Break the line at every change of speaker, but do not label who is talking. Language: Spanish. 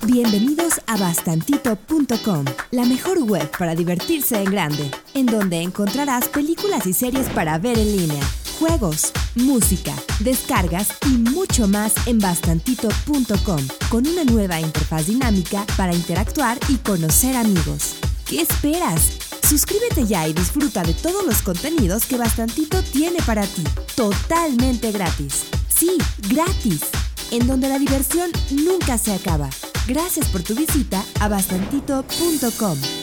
Bienvenidos a bastantito.com, la mejor web para divertirse en grande, en donde encontrarás películas y series para ver en línea, juegos, música, descargas y mucho más en bastantito.com, con una nueva interfaz dinámica para interactuar y conocer amigos. ¿Qué esperas? Suscríbete ya y disfruta de todos los contenidos que Bastantito tiene para ti, totalmente gratis. Sí, gratis, en donde la diversión nunca se acaba. Gracias por tu visita a bastantito.com.